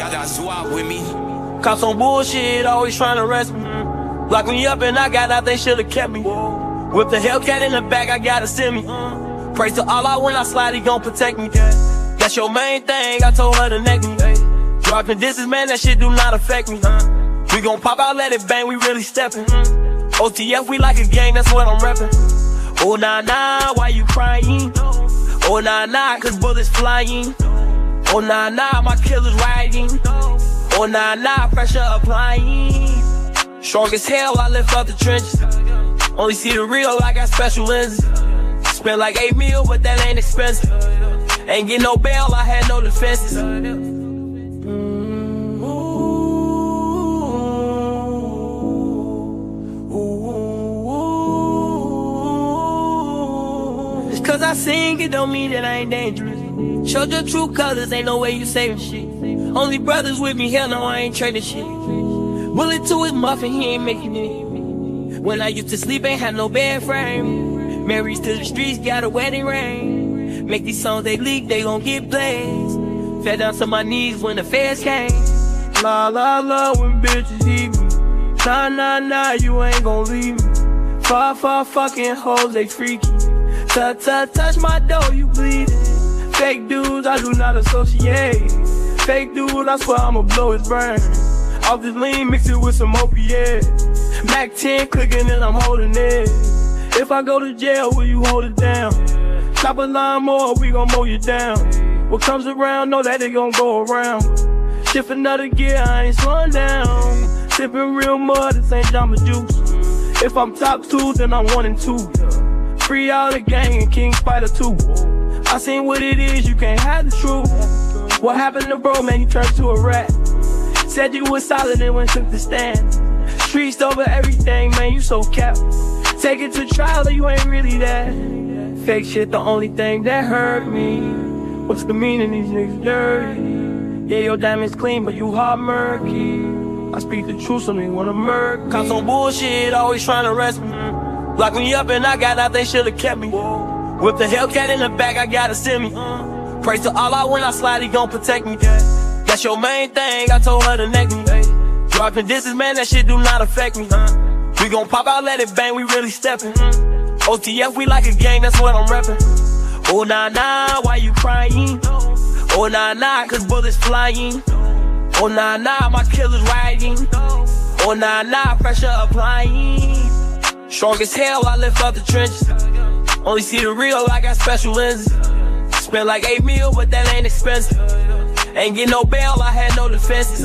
I got Zwab with me. Caught some bullshit, always trying to arrest me. Lock me up and I got out, they should've kept me. With the Hellcat in the back, I gotta send me. Praise to Allah when I slide, he gon' protect me. That's your main thing, I told her to neck me. Dropping distance, man, that shit do not affect me. We gon' pop out, let it bang, we really steppin'. OTF, we like a gang, that's what I'm reppin'. Oh nah nah, why you crying? Oh nah nah, cause bullets flying. Oh nah nah, my killer's riding. Oh nah nah, pressure applying. Strong as hell, I lift up the trenches. Only see the real, I got special lenses. Spent like 8 mil, but that ain't expensive. Ain't get no bail, I had no defenses. Just cause I sing it don't mean that I ain't dangerous. Showed your true colors, ain't no way you saving shit. Only brothers with me, hell no, I ain't trading shit. Bullet to his muffin, he ain't making it. When I used to sleep, ain't had no bed frame. Married to the streets, got a wedding ring. Make these songs, they leak, they gon' get plays. Fell down to my knees when the feds came. La la la when bitches heat me. Nah nah nah, you ain't gon' leave me. Far far fucking hoes, they freaky. Touch my dough, you bleeding. Fake dudes, I do not associate. Fake dude, I swear I'ma blow his brain. Off this lean, mix it with some opiates. Mac 10 clicking and I'm holding it. If I go to jail, will you hold it down? Chop a lawnmower, we gon' mow you down. What comes around, know that it gon' go around. Shift another gear, I ain't slowing down. Sipping real mud, this ain't Jamba Juice. If I'm top 2, then I'm 1 and 2. Free all the gang and King Spider 2. I seen what it is, you can't have the truth. What happened to bro, man, you turned to a rat. Said you was solid and went took the stand. Streets over everything, man, you so capped. Take it to trial or you ain't really that. Fake shit, the only thing that hurt me. What's the meaning, these niggas dirty? Yeah, your diamonds clean, but you hard murky. I speak the truth, so they wanna murk. Caught some bullshit, always trying to arrest me. Lock me up and I got out, they should've kept me. With the Hellcat in the back, I gotta send me. Praise to Allah when I slide, he gon' protect me. That's your main thing, I told her to neck me. Dropping distance, man, that shit do not affect me. We gon' pop out, let it bang, we really steppin'. OTF, we like a gang, that's what I'm reppin'. Oh nah nah, why you crying? Oh nah nah, cause bullets flying. Oh nah nah, my killer's riding. Oh nah nah, pressure applying. Strong as hell, I lift up the trenches. Only see the real, I got special lenses. Spent like 8 mil, but that ain't expensive. Ain't get no bail, I had no defenses.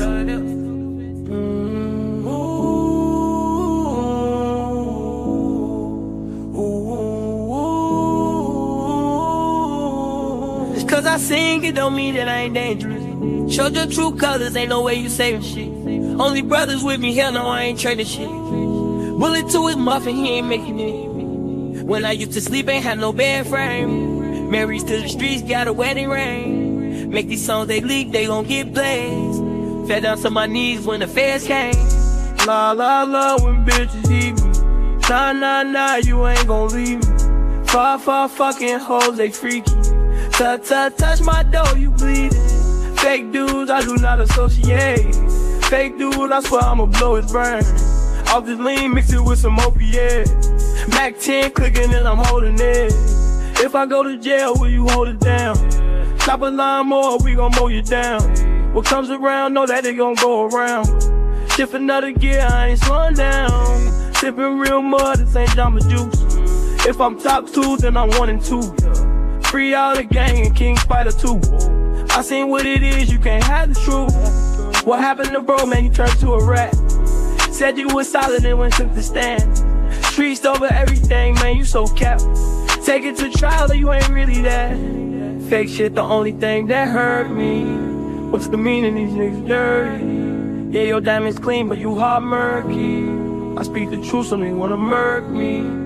Just cause I sing it don't mean that I ain't dangerous. Showed your true colors, ain't no way you saving shit. Only brothers with me, hell no, I ain't trading shit. Bullet to his muffin, he ain't making it. When I used to sleep, ain't had no bed frame. Married to the streets, got a wedding ring. Make these songs, they leak, they gon' get blazed. Fell down to my knees when the feds came. La la la when bitches heat me. Nah nah nah, you ain't gon' leave me. Far far fucking hoes, they freaky. Touch my dough, you bleeding. Fake dudes, I do not associate. Fake dude, I swear I'ma blow his brain. Off this lean, mix it with some opiates. Mac 10 clicking and I'm holding it. If I go to jail, will you hold it down? Chop a lawnmower, we gon' mow you down. What comes around, know that it gon' go around. Shift another gear, I ain't slowing down. Sipping real mud, this ain't Jamba Juice. If I'm top 2, then I'm 1 and 2. Free all the gang and King Spider 2. I seen what it is, you can't have the truth. What happened to bro, man, you turned to a rat. Said you was solid and went took the stand. Streets over everything, man, you so capped. Take it to trial or you ain't really that. Fake shit, the only thing that hurt me. What's the meaning, these niggas dirty? Yeah, your diamonds clean, but you hard murky. I speak the truth, so they wanna murk me.